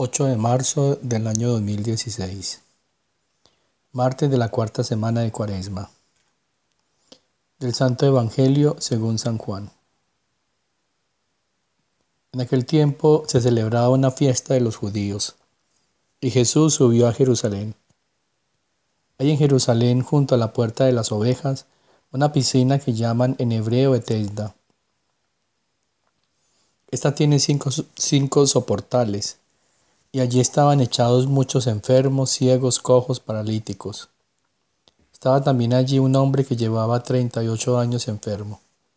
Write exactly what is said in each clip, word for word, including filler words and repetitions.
ocho de marzo del año dos mil dieciséis, martes de la cuarta semana de Cuaresma. Del Santo Evangelio según San Juan. En aquel tiempo se celebraba una fiesta de los judíos, y Jesús subió a Jerusalén. Hay en Jerusalén, junto a la puerta de las ovejas, una piscina que llaman en hebreo Betesda. Esta tiene cinco, cinco soportales, y allí estaban echados muchos enfermos, ciegos, cojos, paralíticos. Estaba también allí un hombre que llevaba treinta y ocho años enfermo.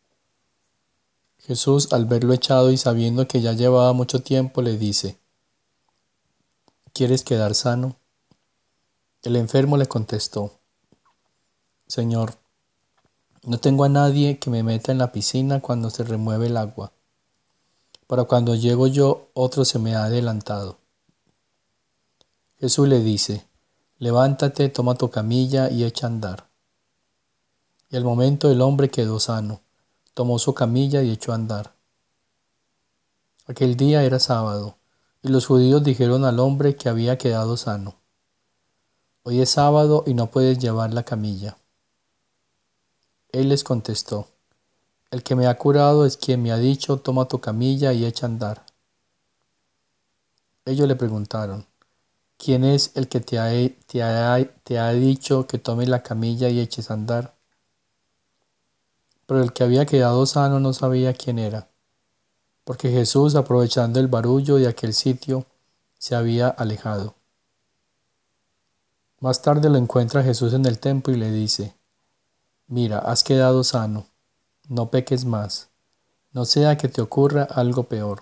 Jesús, al verlo echado y sabiendo que ya llevaba mucho tiempo, le dice: ¿Quieres quedar sano? El enfermo le contestó: Señor, no tengo a nadie que me meta en la piscina cuando se remueve el agua. Pero cuando llego yo, otro se me ha adelantado. Jesús le dice: Levántate, toma tu camilla y echa a andar. Y al momento el hombre quedó sano, tomó su camilla y echó a andar. Aquel día era sábado, y los judíos dijeron al hombre que había quedado sano: Hoy es sábado y no puedes llevar la camilla. Él les contestó: El que me ha curado es quien me ha dicho: Toma tu camilla y echa a andar. Ellos le preguntaron: ¿Quién es el que te ha, te ha, te ha dicho que tomes la camilla y eches a andar? Pero el que había quedado sano no sabía quién era, porque Jesús, aprovechando el barullo de aquel sitio, se había alejado. Más tarde lo encuentra Jesús en el templo y le dice: Mira, has quedado sano, no peques más, no sea que te ocurra algo peor.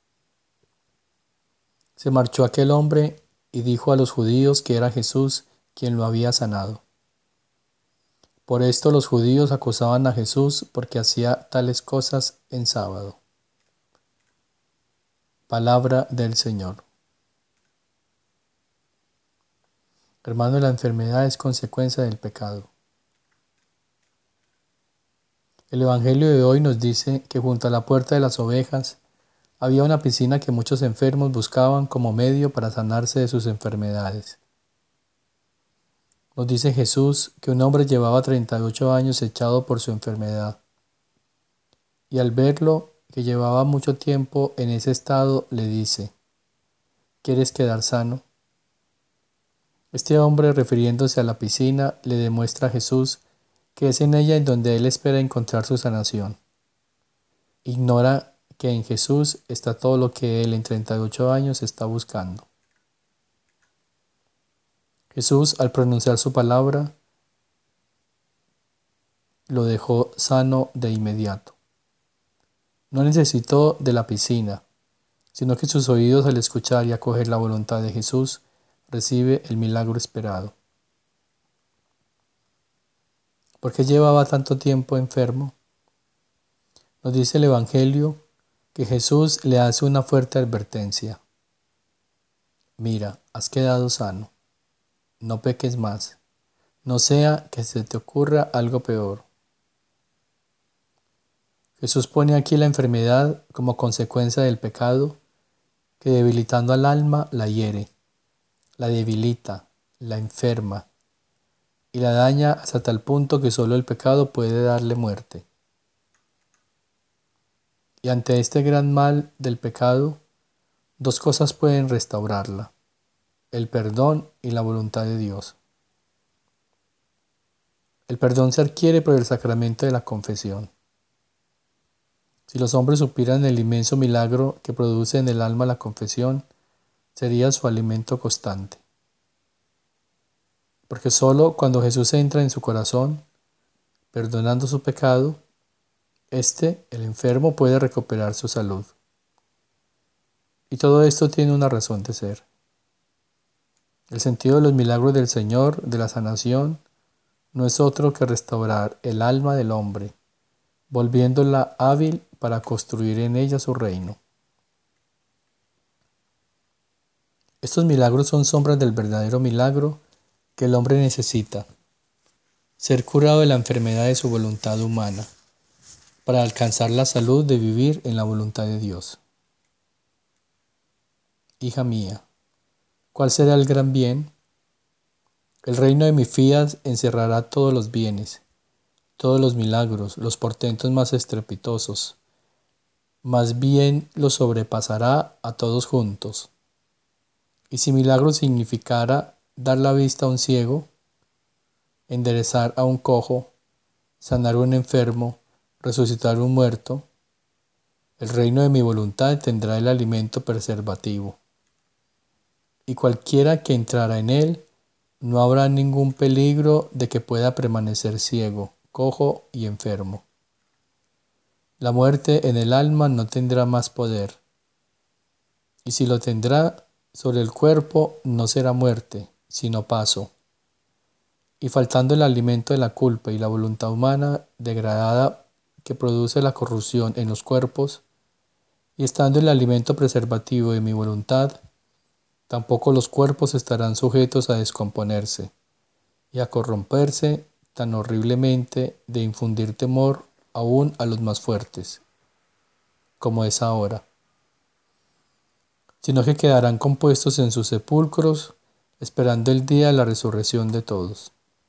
Se marchó aquel hombre y dijo a los judíos que era Jesús quien lo había sanado. Por esto los judíos acusaban a Jesús porque hacía tales cosas en sábado. Palabra del Señor. Hermano, la enfermedad es consecuencia del pecado. El Evangelio de hoy nos dice que junto a la puerta de las ovejas había una piscina que muchos enfermos buscaban como medio para sanarse de sus enfermedades. Nos dice Jesús que un hombre llevaba treinta y ocho años echado por su enfermedad, y al verlo, que llevaba mucho tiempo en ese estado, le dice: ¿Quieres quedar sano? Este hombre, refiriéndose a la piscina, le demuestra a Jesús que es en ella en donde él espera encontrar su sanación. Ignora que en Jesús está todo lo que él en treinta y ocho años está buscando. Jesús, al pronunciar su palabra, lo dejó sano de inmediato. No necesitó de la piscina, sino que sus oídos, al escuchar y acoger la voluntad de Jesús, recibe el milagro esperado. ¿Por qué llevaba tanto tiempo enfermo? Nos dice el Evangelio que Jesús le hace una fuerte advertencia. Mira, has quedado sano, no peques más, no sea que se te ocurra algo peor. Jesús pone aquí la enfermedad como consecuencia del pecado que, debilitando al alma, la hiere, la debilita, la enferma y la daña hasta tal punto que solo el pecado puede darle muerte. Y ante este gran mal del pecado, dos cosas pueden restaurarla: el perdón y la voluntad de Dios. El perdón se adquiere por el sacramento de la confesión. Si los hombres supieran el inmenso milagro que produce en el alma la confesión, sería su alimento constante. Porque solo cuando Jesús entra en su corazón, perdonando su pecado, éste, el enfermo, puede recuperar su salud. Y todo esto tiene una razón de ser. El sentido de los milagros del Señor, de la sanación, no es otro que restaurar el alma del hombre, volviéndola hábil para construir en ella su reino. Estos milagros son sombras del verdadero milagro que el hombre necesita: ser curado de la enfermedad de su voluntad humana, para alcanzar la salud de vivir en la voluntad de Dios. Hija mía, ¿Cuál será el gran bien? El reino de mi Fiat encerrará todos los bienes, todos los milagros, los portentos más estrepitosos. Más bien los sobrepasará a todos juntos. Y si milagro significara dar la vista a un ciego, enderezar a un cojo, sanar a un enfermo, resucitar a un muerto, el reino de mi voluntad tendrá el alimento preservativo. Y cualquiera que entrara en él, no habrá ningún peligro de que pueda permanecer ciego, cojo y enfermo. La muerte en el alma no tendrá más poder, y si lo tendrá, sobre el cuerpo no será muerte, sino paso. Y faltando el alimento de la culpa y la voluntad humana degradada que produce la corrupción en los cuerpos, y estando el alimento preservativo de mi voluntad, tampoco los cuerpos estarán sujetos a descomponerse y a corromperse tan horriblemente de infundir temor aún a los más fuertes, como es ahora, sino que quedarán compuestos en sus sepulcros, esperando el día de la resurrección de todos.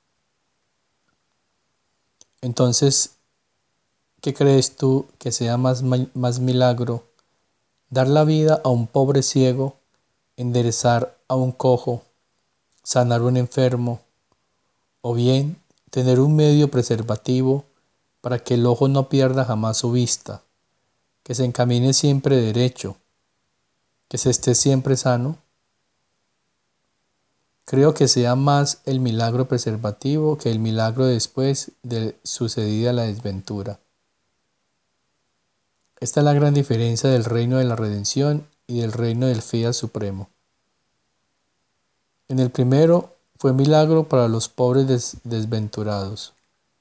Entonces, ¿qué crees tú que sea más, más milagro? ¿Dar la vida a un pobre ciego, enderezar a un cojo, sanar a un enfermo, o bien tener un medio preservativo para que el ojo no pierda jamás su vista, que se encamine siempre derecho, que se esté siempre sano? Creo que sea más el milagro preservativo que el milagro después de sucedida la desventura. Esta es la gran diferencia del reino de la redención y del reino del Fiat supremo. En el primero fue milagro para los pobres des- desventurados,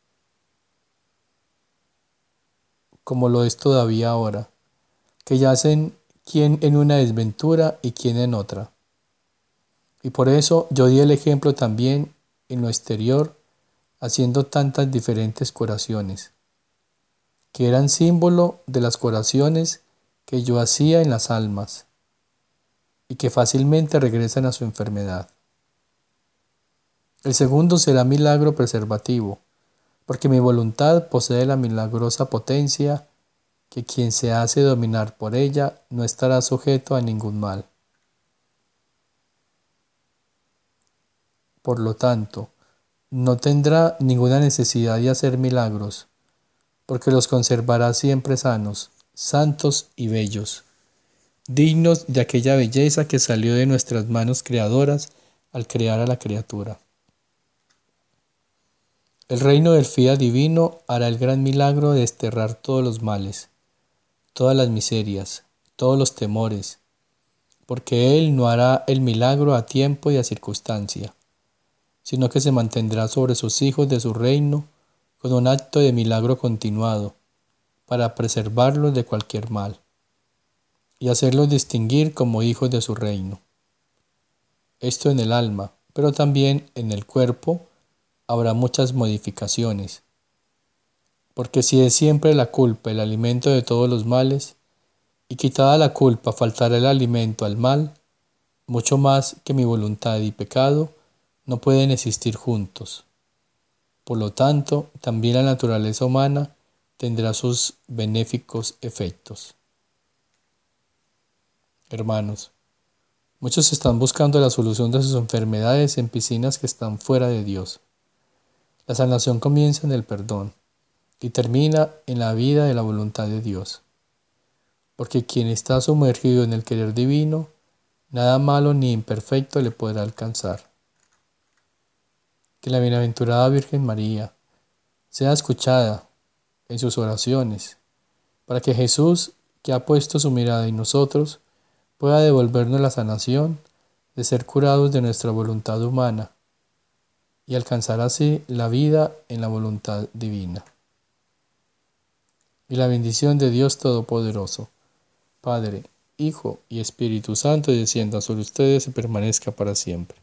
como lo es todavía ahora, que yacen quién en una desventura y quién en otra. Y por eso yo di el ejemplo también en lo exterior, haciendo tantas diferentes curaciones, que eran símbolo de las curaciones que yo hacía en las almas, y que fácilmente regresan a su enfermedad. El segundo será milagro preservativo, porque mi voluntad posee la milagrosa potencia que quien se hace dominar por ella no estará sujeto a ningún mal. Por lo tanto, no tendrá ninguna necesidad de hacer milagros, porque los conservará siempre sanos, santos y bellos, dignos de aquella belleza que salió de nuestras manos creadoras al crear a la criatura. El reino del Fiat divino hará el gran milagro de desterrar todos los males, todas las miserias, todos los temores, porque Él no hará el milagro a tiempo y a circunstancia, sino que se mantendrá sobre sus hijos de su reino con un acto de milagro continuado, para preservarlos de cualquier mal, y hacerlos distinguir como hijos de su reino. Esto en el alma, pero también en el cuerpo habrá muchas modificaciones, porque si es siempre la culpa el alimento de todos los males, y quitada la culpa faltará el alimento al mal, mucho más que mi voluntad y pecado no pueden existir juntos. Por lo tanto, también la naturaleza humana tendrá sus benéficos efectos. Hermanos, muchos están buscando la solución de sus enfermedades en piscinas que están fuera de Dios. La sanación comienza en el perdón y termina en la vida de la voluntad de Dios. Porque quien está sumergido en el querer divino, nada malo ni imperfecto le podrá alcanzar. Que la bienaventurada Virgen María sea escuchada en sus oraciones, para que Jesús, que ha puesto su mirada en nosotros, pueda devolvernos la sanación de ser curados de nuestra voluntad humana y alcanzar así la vida en la voluntad divina. Y la bendición de Dios Todopoderoso, Padre, Hijo y Espíritu Santo, descienda sobre ustedes y permanezca para siempre.